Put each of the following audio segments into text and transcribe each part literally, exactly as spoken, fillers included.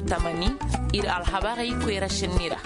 tamani ir alhabari kwera shinira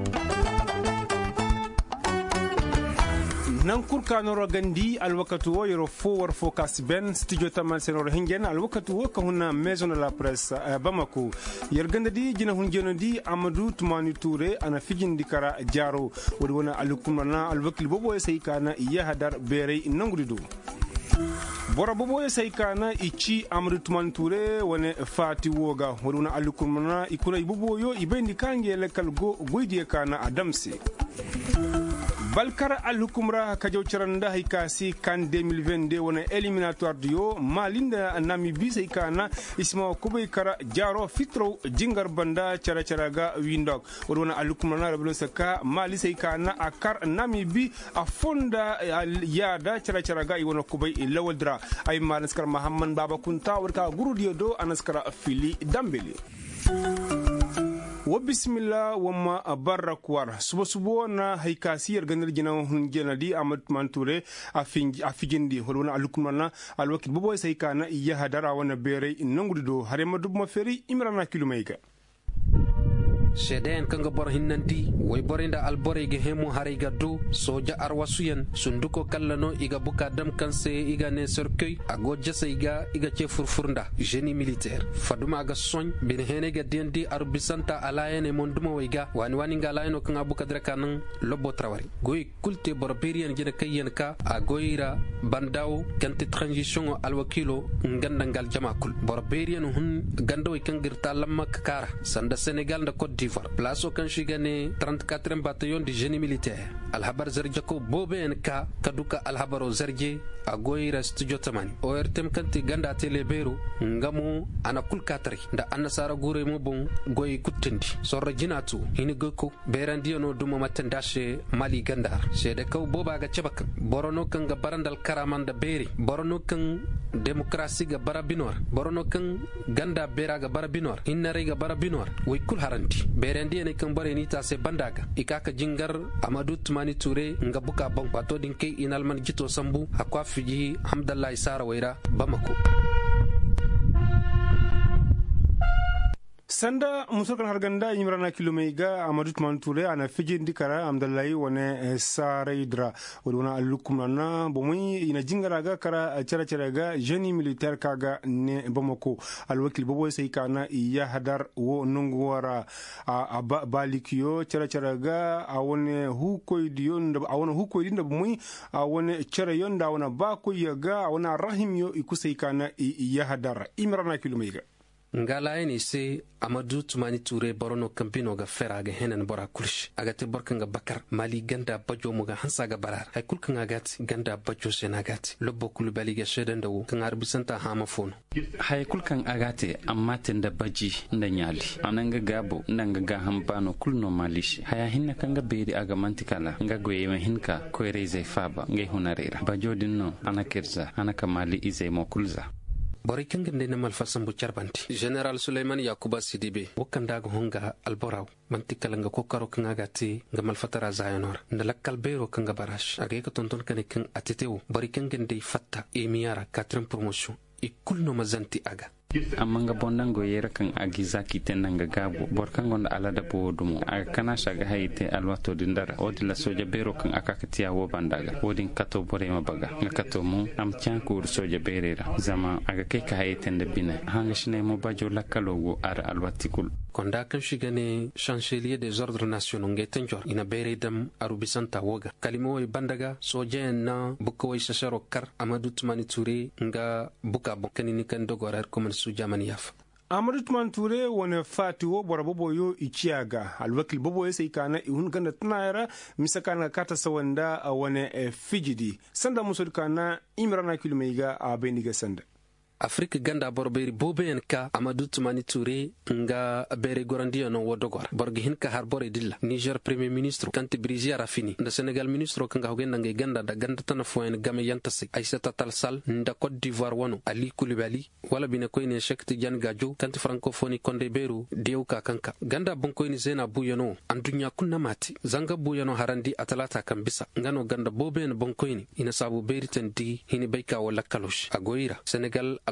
nan kurka noro gandi alwakatu wo yoro fo war focus ben studio tamal senoro hingen alwakatu wo ka hunna maison de la presse uh, Bamako yerganda di jina hun jeno di Amadou Toumani Touré ana fijindi kara jaro wodi wona alukumana alwakil bobo sey kana iya hadar bere nangudido bora bobo sey kana ichi Amadou Toumani Touré wone fati woga wodi wona alukumana ikuna bobo yo ibendi kange lekal go goydi kana adamsi Balkar al-Hukumra kajaw charanda haykasi kan deux mille vingt-deux wona éliminatoire dio malinda Namibie saykana isma kubay kara jaro fitro jingar banda cara caraga windok wona al-Hukumra rablo saka mali saykana akar Namibie a fonda yada cara caraga wona kubay lawaldra ay manaskar Muhammad Baba Kunta warka gurudio do anaskara fili dambeli wa bismillah wamma barakwar subo subo na haykasi yarganar jina hun jenadi Amadou Toumani Touré a fijindi holwana alukumana alwakil bobo saykana iya hadara wana bere nangudido harema dubma feri imrana kilomeika Sheden kanga bor hinnanti way borinda albore ge hemu hariga do soja arwasuyen sunduko kallano iga buka dam kanse iga ne cercueil ago jessa iga iga che furfurnda génie militaire faduma aga soñ bin henega dendi arbisanta alayene monduma wayga wani wani ngalayno kanga buka drakanan lobo trawari goy kulte borberian jena kayen ka agoira bandaw kanti transition alwakilo ngandangal jamakul borberian hun gando kangirta lamma kara sanda Sénégal nda Côte d'Ivoire place au kanshigane trente-quatrième bataillon du génie militaire alhabar zarjako boben ka kaduka alhabaro zarje agoira studio tamani ortem kanti ganda teleberu ngamu ana kul katri nda anasara gure mo bon goy kuttendi sorra jinatu hini goko berandi no duma matandashe mali gandar sede kaw boba ga cebak borono kan ga barandal karamanda beri borono kan demokrasi ga barabinor borono kan ganda bera ga barabinor hinare ga barabinor way kul haranti berandi ne kan bare ni ta se bandaga ikaka jingar Amadou Toumani Touré nga buka bon pato dinke inalman jito sambu akwa fiji Hamdallah Isara waira Bamako sanda musokan harganda imrana kilomega Amadou Toumani Touré ana fijindi kara amdallahi wone saraydra wona alukumana bomoy ina jingaraga kara cara caraga génie militaire kaga ne Bamako alwakil bobo saykana iya hadar wo nungwara a balikyo cara caraga a wone hukoydiyo a wone hukoydi nda bomoy a wone cara yonda wona bako yaga wona rahim yo ikusaykana iya hadar imrana kilomega ngalaini se Amadou Toumani Touré borono kampino ga feraga henen bora kulsh agate borkanga bakar mali ganda bajo muga hansaga barar hay kulkanga gati ganda bajo senagati lobbo kulubali ga shedanda wo kan arbisanta hama fono hay kulkan agate amma tenda baji nda nyali ananga gabo ndanga ga hambano kulno malishi haya hinna kanga beedi aga mantikala nga goyema hinka koyreze faba ngay hunarira bajo dinno anakirza anaka mali izay mo kulza bori kangende na malfasan bu charbanti general Suleiman Yakuba Sidibe wakanda ga honga alboraw mantikala nga kokaro kanga gati nga malfatara zayonor ndalakal bero kanga barash age ka tonton kanikin atitew bori kangende fatta emiyara quatrième promotion ikulno mazanti aga amanga bondango yera kan agizaki tenanga gabo borkangon alada bodumo aga kana shaga hayte alwato dindara odi la soja bero kan akakatiya wo bandaga wodin kato borema baga ngakato mu am tiankur soja berera zama aga keka hayte ndebina hanga shine mo bajo lakalogo ar alwatikul konda kan shigane chancelier des ordres nationaux ngetenjor ina bere dam arubisanta woga kalimo e bandaga soja na buko shasharo kar Amadou Toumani Touré nga buka bokanini kan dogorar comme sujamani yaf Amadou Toumani Touré wona fati wo bora bobo yo ichiaga alwakil bobo yesa ikana ihun ganda tunayara misakana kata sawanda wone fijidi sanda musodkana imrana kilomega a beniga sanda Afrique ganda borberi boben ka Amadou Toumani Touré nga bere gorandiyo no wodogor borgi hinka har bore dilla Niger premier ministre kanti Brizia Rafini nda Senegal ministre kanga hogenda nge ganda da ganda tan foyen game yantasi Aïssata Tall Sall nda Côte d'Ivoire wono Ali Koulibaly wala bine koyne Cheikh Tidiane Gadio kanti francophonie Condé Beru dew ka kanka ganda bon koyne Zena Bouyono andunya kunna mati zanga Bouyono harandi atalata kambisa ngano ganda boben bon koyne ina sabu beriten di hini bayka wala kalosh agoira Senegal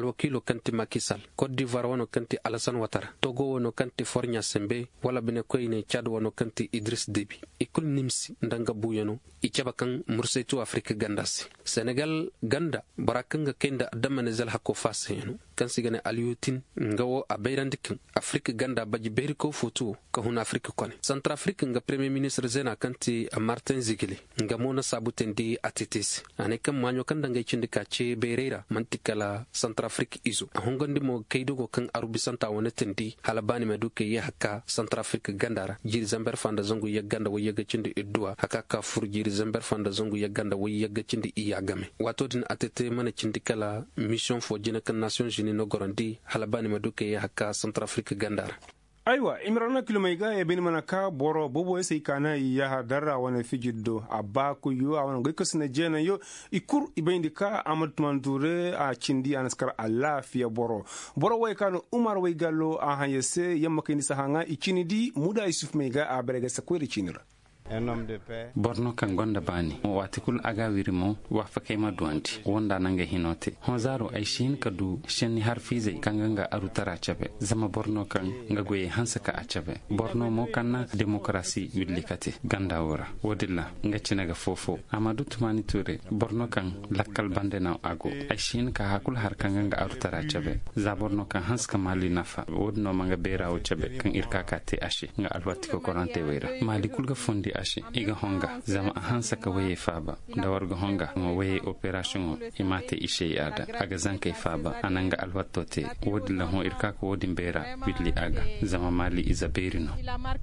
alwakilo kanti Macky Sall, Côte d'Ivoire wono kanti Alassane Ouattara, Togo wono kanti Faure Sembe, wala bine koyne Chad wono kanti Idriss Déby. Ikul nimsi ndanga buyano ichaba kan mursaitu Afrika gandasi. Senegal ganda barakanga kenda adamane zal hako fase yano. Kansi gane aliyutin ngawo abairandikin Afrika ganda baji beri ko futu kahuna Afrika kone. Central Afrika nga Premier Ministre zena kanti Martin Zigili nga mona sabuten di atitisi. Ane kam manyo kanda nga ichindika che bereira mantikala Central Afrika izo. Ahongondi mo keidogo kan arubi santa wanetendi halabani meduke ye haka Central Afrika gandara jiri zamber fanda zongu ye ganda wo yega chindi idua haka ka fur jiri zamber fanda zongu ye ganda wo yega chindi iyagame. Wato din atete mana chindikala mission for Jenekan Nations Unies no gorandi halabani meduke ye haka Central Afrika gandara. Aiwa imrana kilomaiga e bin manaka boro bobo ese kana ya hadara wana fijiddo abaku yu awana gikosna jena yo ikur ibindika Amadou Toumani a chindi anaskar alafiya boro boro way kanu Umar way gallo a hayese yamma kini sahanga ichini muda Yusuf mega a berega sakwiri chinira borno kan gonda bani wati kul aga wirimo wa fakay duanti wonda nanga hinote honzaro ay shin kadu shenni harfize kanganga arutara chabe zama borno kan ngagoye hansaka achabe borno mo kanna demokrasi widlikate ganda wora wodilla ngacinaga fofo Amadou Toumani Touré borno kan lakkal bande na ago ay shin ka hakul har kanganga arutara chabe za borno kan hanska mali nafa wodno manga berawo chabe kan irka kate ashe nga alwati ko korante wera mali kulga fondi ashe iga honga zama hansa ka waye faba da warga honga mo waye operation imate ishe ada aga zanka faba ananga alwatote wodi la ho irka ko wodi mbera widli aga zama mali izaberino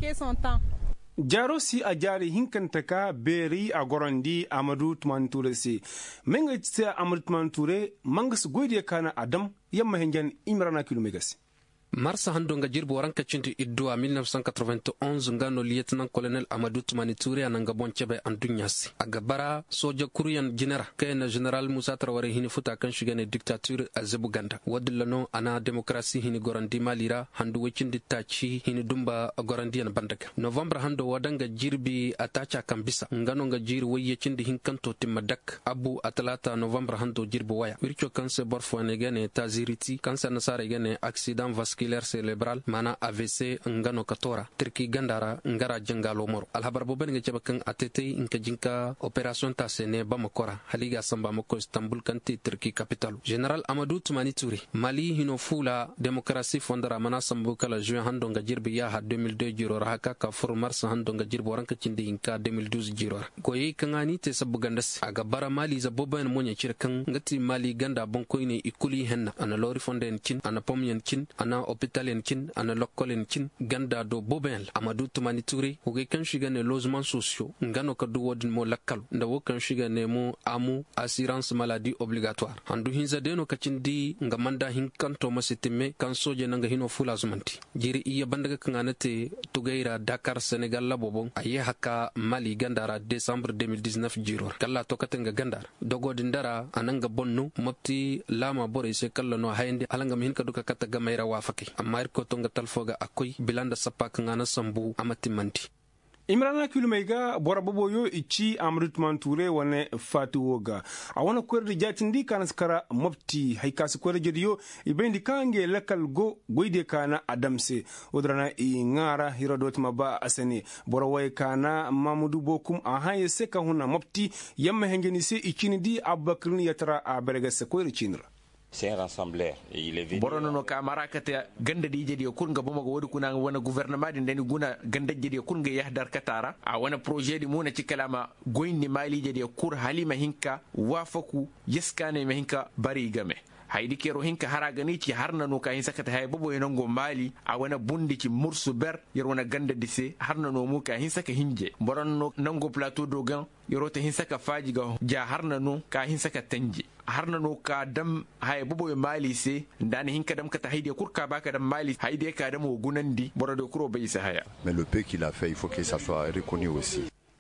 jaro si a jari hinkanta ka beri a gorandi Amadou Toumani Touré si menga tse Amadou Toumani Touré mangas goyde kana adam yamma henjan imrana kilomegasi marsa hando nga jirbo waranka cinti iddu a mille neuf cent quatre-vingt-onze ngano lieutenant colonel Amadou Toumani Touré ananga bonchebe an dunyasi aga bara soja kuriyan genera kayna general Moussa Traoré hini futa kan shigane dictature a Zebuganda wadillano ana demokrasi hini gorandi malira handu wecindi tachi hini dumba gorandi an bandaga novembre hando wadanga jirbi atacha kambisa ngano nga jiri waye cindi hinkanto timadak abu atalata novembre hando jirbo waya wircho kanse borfo negane taziriti kanse nasara gane accident vasculaire cérébral mana A V C ngano katora Turki gandara ngara jangalo moro alhabar boben nga jabakan atete inka jinka operation tasene bamakora haliga samba mako Istanbul kanti Turki capital general Amadou Toumani Touré Mali hino fula demokrasi fondara mana sambu kala juin hando nga jirbi ya ha deux mille deux jiro haka ka for mars hando nga jirbo ranka cindi inka deux mille douze jiro goyi kangani te sabu gandas aga bara Mali za boben monya cirkan ngati Mali ganda bonko ine ikuli henna ana lori fonden cin ana pomyen cin ana hôpital kin ana lokkolen kin ganda do bobel Amadou Toumani Touré oge kan shiga ne logement sociaux ngano ka do wodin mo lakkal nda wo kan shiga ne mo amu assurance maladie obligatoire handu hinza deno kacindi nga manda hin kanto masitime kan soje nanga hino fula zumanti jiri iya bandaga kanganate tugaira Dakar Sénégal la bobon aye haka Mali gandara décembre deux mille dix-neuf jiro kala to katenga gandar dogo dindara ananga bonno mopti lama bore se kala no hayndi alanga min ka duka kataga mayra wafake amma irko tonga talfoga akoy bilanda sapaka ngana sambu amati manti imrana kilomega bora bobo yo ichi Amadou Toumani Touré wane fatu woga awana kwerde jatindi kana skara mopti haikasi kwerde jodiyo ibendi kange lakal go goide kana adamse odrana i ngara hirodot maba asani bora way kana Mamadou Bokum a haye seka huna mopti yamma hengeni se ichini di Abubakar yatara a berega se kwerde chinra c'est un rassembleur et il est venu borono ka marakata ganda di jedi kunga bomo go wodi kuna wana gouvernement di ndeni guna ganda jedi kunga yahdar katara a wana projet di muna ci kalama goyni mali jedi kur halima hinka wafaku yeskane me hinka bari game haydi kero hinka haragani ci harna no ka hinsa kata hay bobo yenongo mali a wana bundi ci mursu ber yer wana ganda dise harna no mu ka hinsa ka hinje borono nango plateau dogan yorote hinsa ka faji ga ja harna no ka hinsa ka tanje harna no ka dam hay bobo mali se ndani hinka dam kata haydi kurka baka dam mali haydi ka dam gunandi borode kuro bayisa haya mais le peu qu'il a fait il faut que ça soit reconnu aussi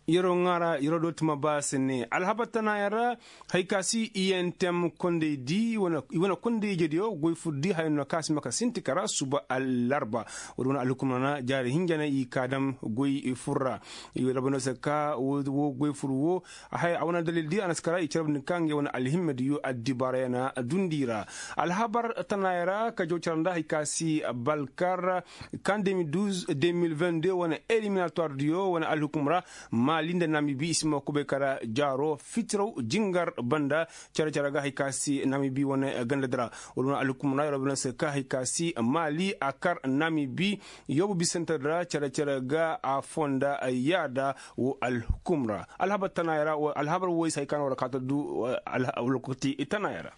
yero ngara yero do tuma basene alhabatana yara haykasi iyentem konde di wona wona konde jedio goy fuddi hayno kasi maka sinti kara suba alarba wona alukumana jari hingana i kadam goy furra i rabano saka wo goy furwo hay awna dalil di anaskara i cerabni kange wona alhimmedi yu addibarena dundira alhabar tanayara ka jocaranda haykasi balkar kan deux mille douze deux mille vingt-deux wona éliminatoire dio wona alhukumra ma linda Namibi isma kube kara jaro fitro jingar banda cara cara ga hikasi Namibi wona gandadra wona alukum na rabna se ka hikasi Mali akar Namibi yobu bisentadra cara cara ga afonda yada wo alhukumra alhabat tanayara wa alhabar wo sai kan warakata du alhukoti itanayara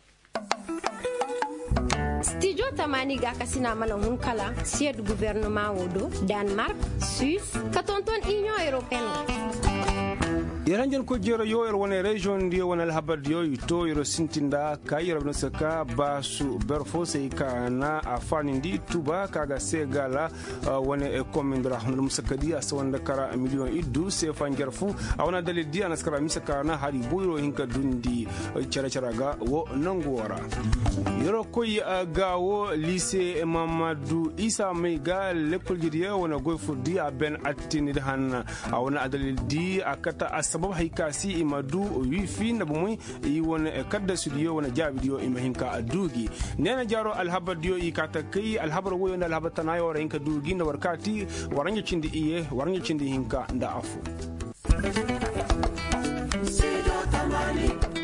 Studio Tamani ga kasina mala hunkala sied gouvernement wodo Denmark, Suisse, katonton Union Européenne. Yaranjan ko jero yo er wona region dio wona alhabar dio to yoro sintinda kay rabno saka basu berfo sey kana afani ndi tuba kaga segala wona e komindra hono musakadi aswanda kara million iddu se fangerfu awona dalil di anaskara misakana hari boyro hinka dundi cara cara ga wo nangora yoro koy gawo lycée Mamadou Isa Meiga lekol jidiya wona goy fuddi a ben attini han awona dalil di akata sabab haykasi imadu wifi na bumui i wona kadda studio wona jabidio imahinka adugi nena jaro alhabadio i kata kai alhabar woyo na alhabata yo ranka dugi na warkati waranya cindi iye waranya cindi hinka nda afu.